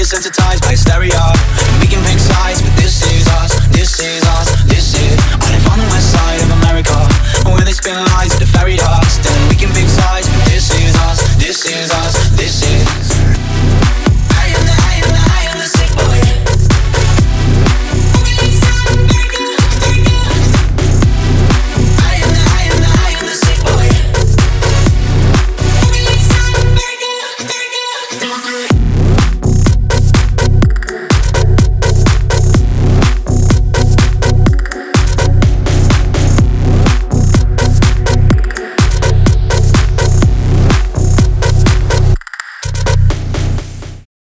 desensitized by hysteria. We can pick sides, but this is us, this is us, this is. I live on the west side of America, where they spin lies at the ferry.